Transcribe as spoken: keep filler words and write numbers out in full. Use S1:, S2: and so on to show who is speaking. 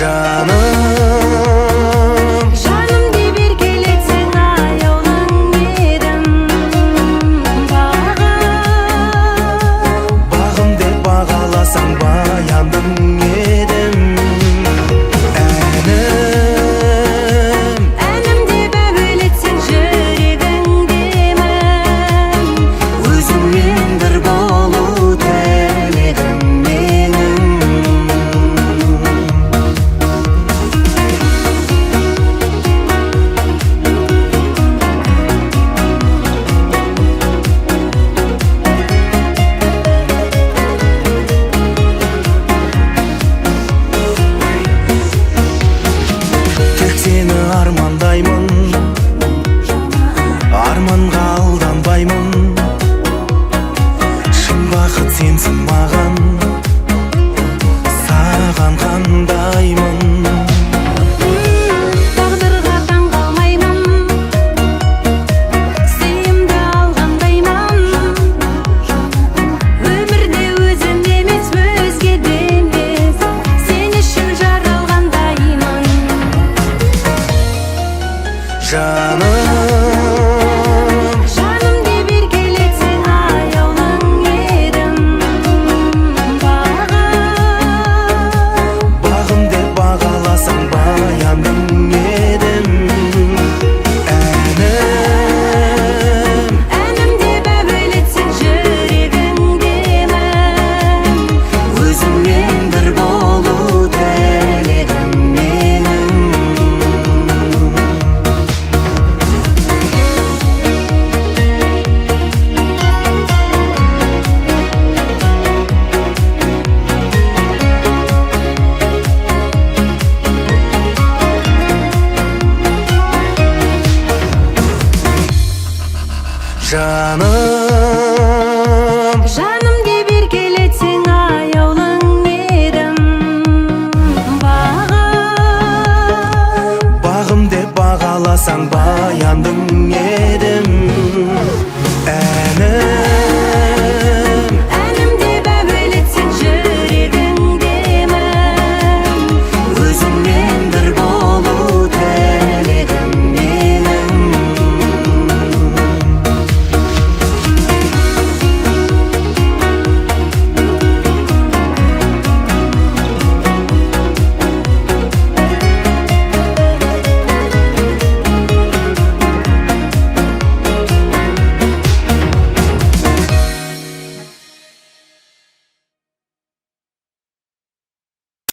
S1: жаным,
S2: жаным деп еркелетсең аяулың едім. Бағым,
S1: бағым деп бағаласаң баяндым едім. Әнім,
S2: әнім деп әуелетсең жүрегіңдемін.
S1: өзіңмен бір болу тілегім менің. Тек сені армандаймын, арманға алданбаймын. Шын бақыт сенсің маған, саған қандаймын.
S2: Тағдырға таңғалмаймын, сыйымды алғандаймын. Өмірде өзім емес, өзге де емес, сен үшін жаралғандаймын.
S1: Жаным,
S2: жаным деп еркелетсең аяулың едім. Бағым,
S1: бағым деп бағаласаң баяндым едім. Әнім,
S2: әнім деп әуелетсең жүрегіңдемін.
S1: өзіңмен бір болу тілегім менің. Жаным,
S2: жаным деп еркелетсең аяулың едім. Бағым,
S1: бағым деп бағаласаң баяндым